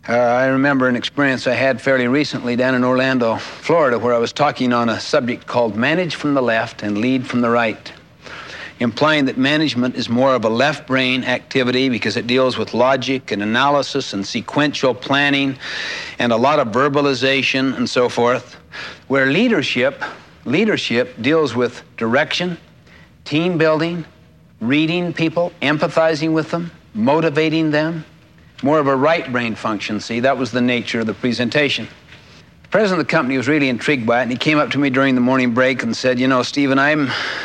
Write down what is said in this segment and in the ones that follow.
I remember an experience I had fairly recently down in Orlando, Florida, where I was talking on a subject called manage from the left and lead from the right, implying that management is more of a left brain activity because it deals with logic and analysis and sequential planning and a lot of verbalization and so forth, where leadership deals with direction, team building, reading people, empathizing with them, motivating them. More of a right brain function, see, that was the nature of the presentation. The president of the company was really intrigued by it, and he came up to me during the morning break and said, you know, Stephen, I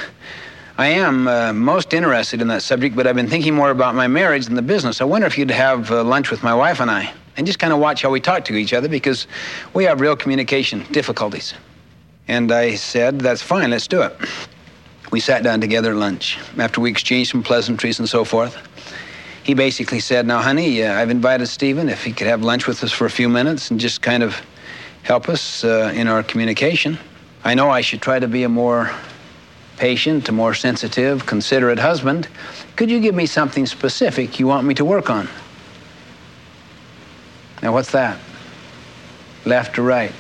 am most interested in that subject, but I've been thinking more about my marriage than the business. I wonder if you'd have lunch with my wife and I, and just kind of watch how we talk to each other, because we have real communication difficulties. And I said, that's fine, let's do it. We sat down together at lunch. After we exchanged some pleasantries and so forth, he basically said, now, honey, I've invited Stephen if he could have lunch with us for a few minutes and just kind of help us in our communication. I know I should try to be a more patient, a more sensitive, considerate husband. Could you give me something specific you want me to work on? Now, what's that? Left or right?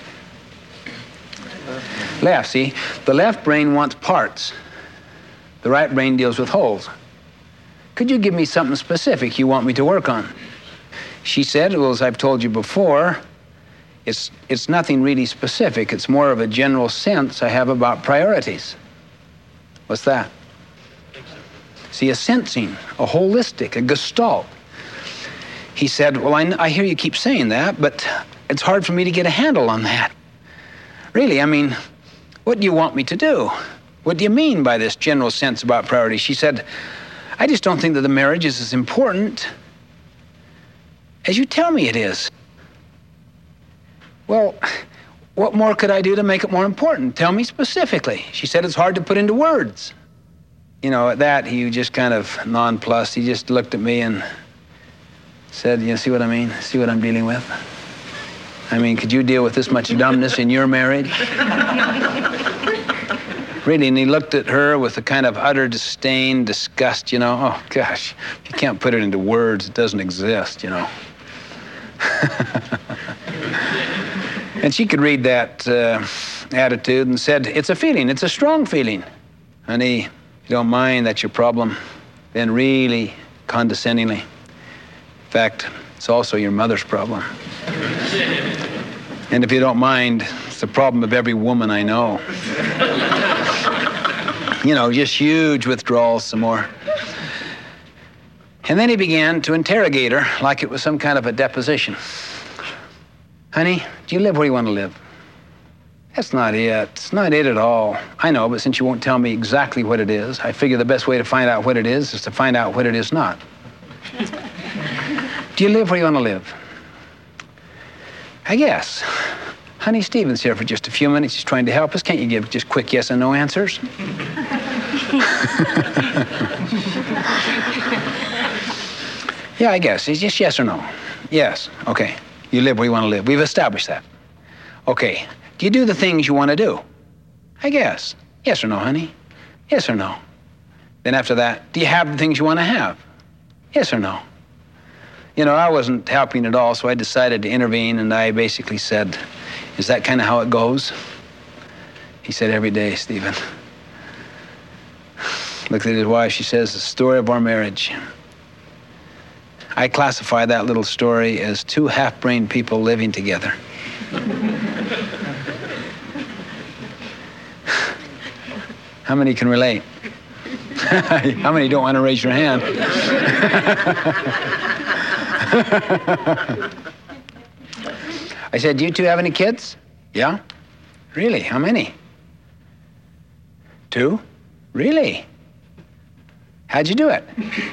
Left, see? The left brain wants parts. The right brain deals with wholes. Could you give me something specific you want me to work on? She said, well, as I've told you before, it's nothing really specific. It's more of a general sense I have about priorities. What's that? See, a sensing, a holistic, a gestalt. He said, well, I hear you keep saying that, but it's hard for me to get a handle on that. Really, I mean, what do you want me to do? What do you mean by this general sense about priorities? She said, I just don't think that the marriage is as important as you tell me it is. Well, what more could I do to make it more important? Tell me specifically. She said it's hard to put into words. You know, at that, he just kind of nonplussed. He just looked at me and said, you see what I mean? See what I'm dealing with? I mean, could you deal with this much dumbness in your marriage? Really, and he looked at her with a kind of utter disdain, disgust, you know. Oh, gosh, if you can't put it into words, it doesn't exist, you know. And she could read that attitude and said, it's a feeling, it's a strong feeling. Honey, if you don't mind, that's your problem. Then really condescendingly. In fact, it's also your mother's problem. And if you don't mind, it's the problem of every woman I know. You know, just huge withdrawals some more. And then he began to interrogate her like it was some kind of a deposition. Honey, do you live where you want to live? That's not it. It's not it at all. I know, but since you won't tell me exactly what it is, I figure the best way to find out what it is to find out what it is not. Do you live where you want to live? I guess. Honey, Stephen's here for just a few minutes. He's trying to help us. Can't you give just quick yes and no answers? Yeah, I guess. It's just yes or no. Yes. Okay. You live where you want to live. We've established that. Okay. Do you do the things you want to do? I guess. Yes or no, honey? Yes or no? Then after that, do you have the things you want to have? Yes or no? You know, I wasn't helping at all, so I decided to intervene, and I basically said, is that kind of how it goes? He said, every day, Stephen. Looked at his wife. She says, the story of our marriage. I classify that little story as two half-brained people living together. How many can relate? How many don't want to raise your hand? I said, do you two have any kids? Yeah? Really? How many? 2? Really? How'd you do it?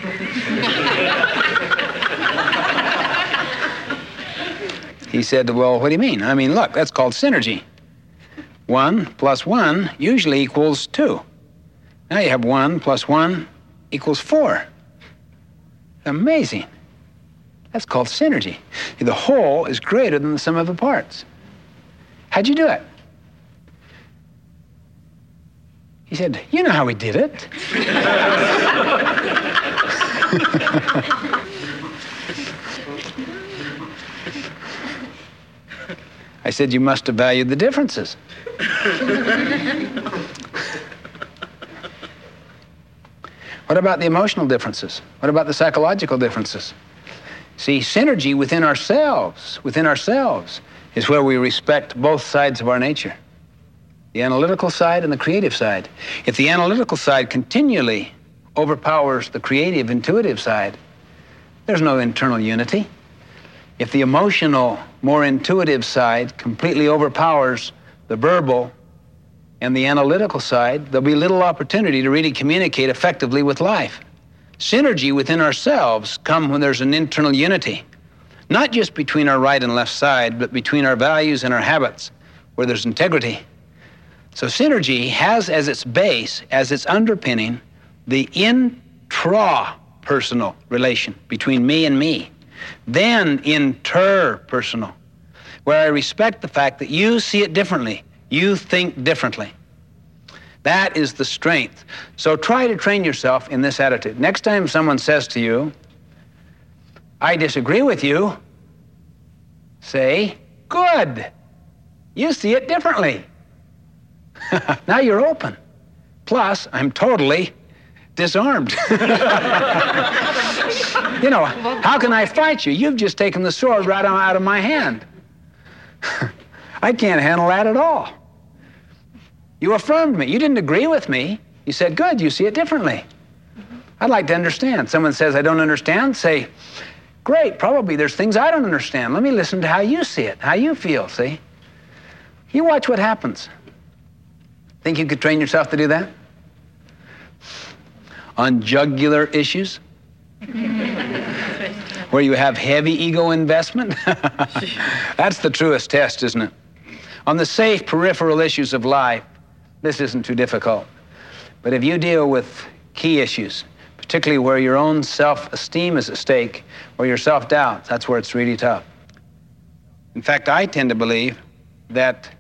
He said, well, what do you mean? I mean, look, that's called synergy. 1 plus 1 usually equals 2. Now you have 1 plus 1 equals 4. Amazing. That's called synergy. The whole is greater than the sum of the parts. How'd you do it? He said, you know how we did it. I said, you must have valued the differences. What about the emotional differences? What about the psychological differences? See, synergy within ourselves is where we respect both sides of our nature, the analytical side and the creative side. If the analytical side continually overpowers the creative, intuitive side, there's no internal unity. If the emotional, more intuitive side completely overpowers the verbal and the analytical side, there'll be little opportunity to really communicate effectively with life. Synergy within ourselves comes when there's an internal unity, not just between our right and left side, but between our values and our habits, where there's integrity. So synergy has as its base, as its underpinning, the intrapersonal relation between me and me. Then interpersonal, where I respect the fact that you see it differently. You think differently. That is the strength. So try to train yourself in this attitude. Next time someone says to you, I disagree with you, say, good. You see it differently. Now you're open. Plus, I'm totally disarmed. You know, how can I fight you? You've just taken the sword right out of my hand. I can't handle that at all. You affirmed me. You didn't agree with me. You said, good, you see it differently. I'd like to understand. Someone says, I don't understand. Say, great, probably there's things I don't understand. Let me listen to how you see it, how you feel, see? You watch what happens. Think you could train yourself to do that? On jugular issues? Where you have heavy ego investment? That's the truest test, isn't it? On the safe peripheral issues of life, this isn't too difficult. But if you deal with key issues, particularly where your own self-esteem is at stake, or your self-doubt, that's where it's really tough. In fact, I tend to believe that